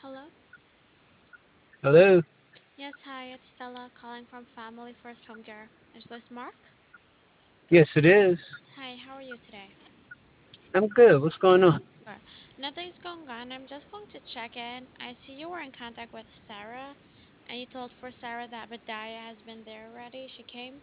Hello? Hello? Yes, hi, it's Stella calling from Family First Home Care. Is this Mark? Yes, it is. Hi, how are you today? I'm good. What's going on? Good. Nothing's going on. I'm just going to check in. I see you were in contact with Sarah, and you told for Sarah that Badiah has been there already. She came?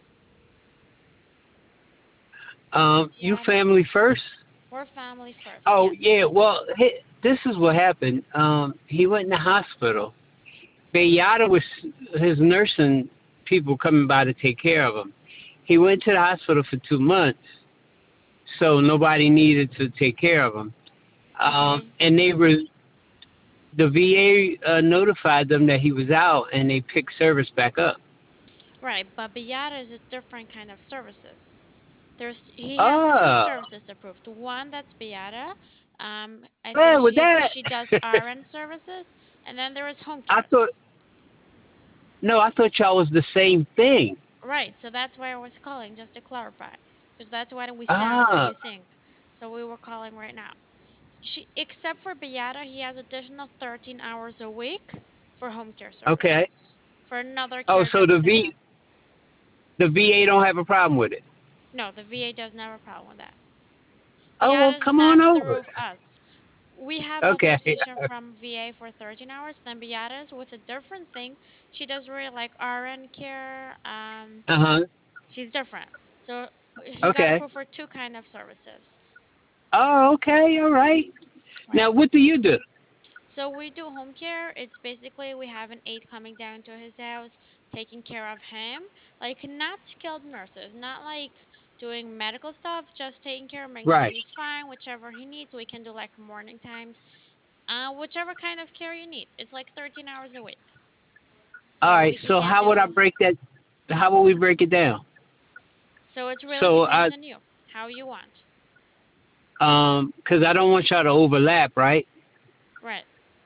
You Badiata? family first? We're family first, Oh, yes. yeah. Well, this is what happened. He went in the hospital. Bayada was his nursing people coming by to take care of him. He went to the hospital for 2 months, so nobody needed to take care of him. Okay. And the VA notified them that he was out, and they picked service back up. Right, but Beata is a different kind of services. He has two Oh, services approved. One that's Beata. I think man, with she does that, RN services, and then there is home I cares. thought no, I thought y'all was the same thing. Right, so that's why I was calling just to clarify, because that's why we sound what Ah, you think. So we were calling right now. Except for Beata, he has additional 13 hours a week for home care okay. services for another Oh, care so that doesn't count. the VA don't have a problem with it. No, the VA doesn't have a problem with that. Oh well, Beata's come on not over. through us. We have Okay. authorization from VA for 13 hours. Then Beata's with a different thing. She does really like RN care. Uh-huh. She's different. So he got Okay. approved for two kind of services. Oh, okay. All right. Right. Now, what do you do? So we do home care. It's basically we have an aide coming down to his house, taking care of him. Like not skilled nurses, not like doing medical stuff, just taking care, making sure Right. he's fine, whichever he needs. We can do like morning times, whichever kind of care you need. It's like 13 hours a week. All So right. he So can how would I do. break that? How would we break it down? So it really So depends on you, how you want. because I don't want y'all to overlap, right? Right.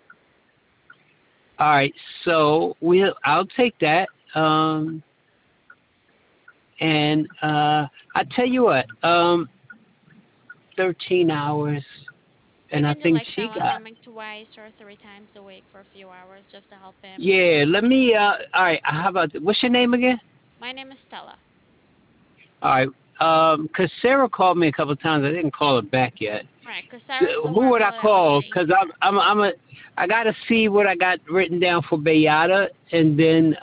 All right. So I'll take that. And I tell you what. 13 hours, We and I can do think like she someone got. coming twice or three times a week for a few hours just to help him. Yeah. Let me. All right. How about what's your name again? My name is Stella. All right. 'Cause Sarah called me a couple of times. I didn't call her back yet. Right, because Sarah's the Who one would I really that was call? taking 'Cause care. I gotta see what I got written down for Bayada, and then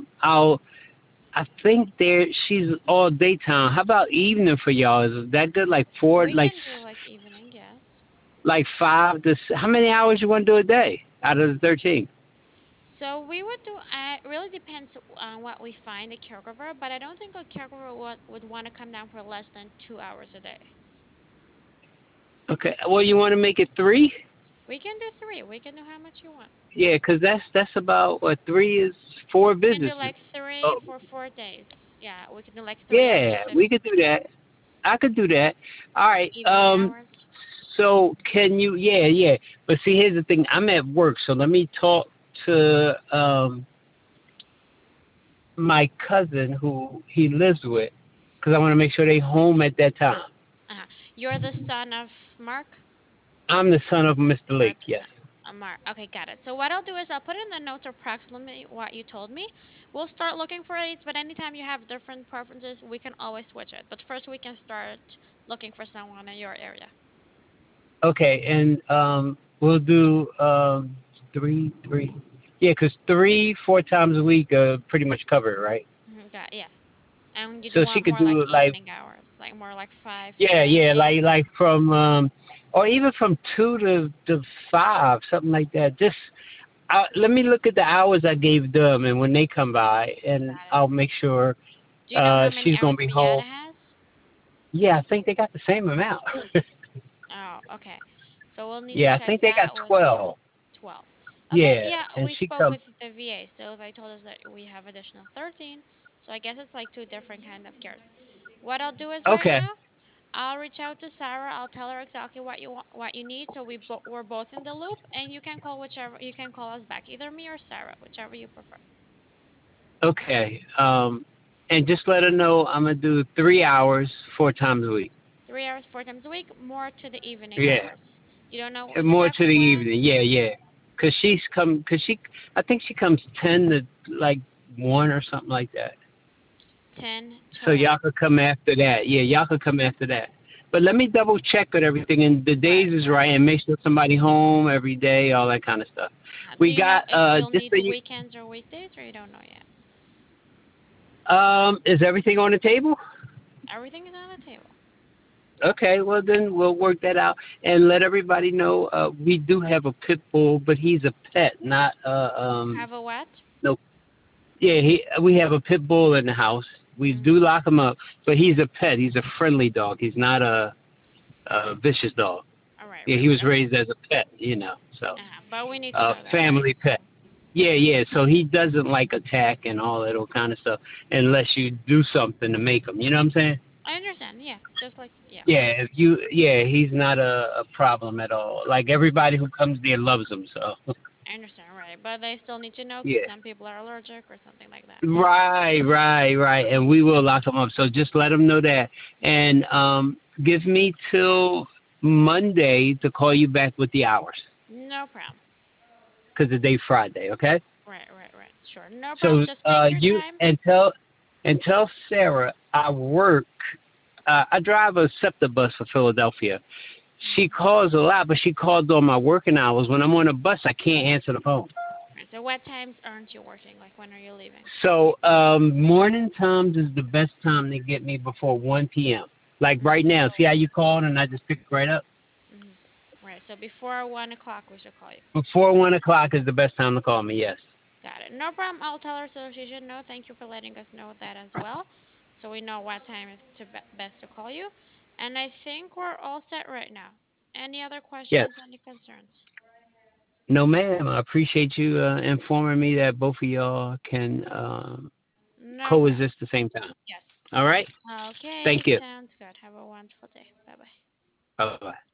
I think she's all daytime. How about evening for y'all? Is that good? Like four, We can do like evening, yes. like five to. How many hours you want to do a day out of the 13? So we would do. It really depends on what we find a caregiver, but I don't think a caregiver would want to come down for less than 2 hours a day. Okay. Well, you want to make it three? We can do three. We can do how much you want. Yeah, 'cause that's about what three is four We can do visits. like three Oh, for 4 days. Yeah, we can do like 3 hours, yeah, we could 15 do that. I could do that. All right. evening hours. So can you? Yeah, yeah. But see, here's the thing. I'm at work, so let me talk to my cousin who he lives with, because I want to make sure they home at that time. Uh-huh. You're the son of Mark? I'm the son of Mr. You're Lake. the Yes. son. Mark. Okay, got it. So what I'll do is I'll put in the notes approximately what you told me. We'll start looking for aides, but anytime you have different preferences, we can always switch it. But first, we can start looking for someone in your area. Okay, and we'll do three. Yeah, 'cause 4 times a week pretty much cover it, right? Got yeah. And you'd So she want could more like do like evening hours, like more like five yeah, to yeah, eight. like from or even from 2 to 5, something like that. Just let me look at the hours I gave them, and when they come by, and Got it. I'll make sure Do you know how many she's gonna hours be Beata home. has? Yeah, I think they got the same amount. Oh, okay. So we'll need to Yeah, I check think they got that with 12. 12. Okay, Yeah, yeah, and we she spoke come. with the VA, so they told us that we have additional 13. So I guess it's like two different kind of cares. What I'll do is right Okay, now, I'll reach out to Sarah. I'll tell her exactly what you want, what you need, so we're both in the loop, and you can call us back, either me or Sarah, whichever you prefer. okay. And just let her know I'm gonna do 3 hours 4 times a week. 3 hours, 4 times a week, more to the evening Yeah, hours. You don't know more to exactly the when? evening. Yeah, yeah. Cause I think she comes 10 to like 1 or something like that. 10 to So 1. y'all could come after that. Yeah, y'all could come after that. But let me double check with everything and the Right, days is right. right and make sure somebody home every day, all that kind of stuff. Do We you know got if you'll just need so you weekends or weekdays, or you don't know yet? is everything on the table? Everything is on the table. Okay, well then we'll work that out and let everybody know we do have a pit bull, but he's a pet, not Have a what? no. Yeah, we have a pit bull in the house. We do Mm-hmm. lock him up, but he's a pet. He's a friendly dog. He's not a vicious dog. All right, Yeah, right, he was right. raised as a pet, so But we need to know that, right? family pet. Yeah, yeah. So he doesn't like attack and all that old kind of stuff unless you do something to make him. You know what I'm saying? I understand. Yeah, just like yeah. Yeah, yeah, he's not a problem at all. Like everybody who comes there loves him. So I understand, right? But they still need to know because yeah, some people are allergic or something like that. right, right, right. And we will lock him up. So just let him know that, and give me till Monday to call you back with the hours No problem. because the day Friday. Okay. Right, right, right. Sure, no problem. So Just take your you time. and tell Sarah I work. I drive a SEPTA bus for Philadelphia. She Hmm. calls a lot, but she called on my working hours. When I'm on a bus, I can't answer the phone. Right. So, what times aren't you working? Like, when are you leaving? So morning times is the best time to get me before 1 p.m. Like right Mm-hmm. now. See how you called and I just picked right up? Mm-hmm. Right. So before 1 o'clock, we should call you. Before 1 o'clock is the best time to call me, yes. Got it. No problem. I'll tell our association no. Thank you for letting us know that as well, so we know what time is best to call you. And I think we're all set right now. Any other Yes. questions? Any concerns? No, ma'am. I appreciate you informing me that both of y'all can No problem. coexist at the same time. Yes. All right? Okay. Thank you. Sounds good. Have a wonderful day. Bye bye. Bye bye.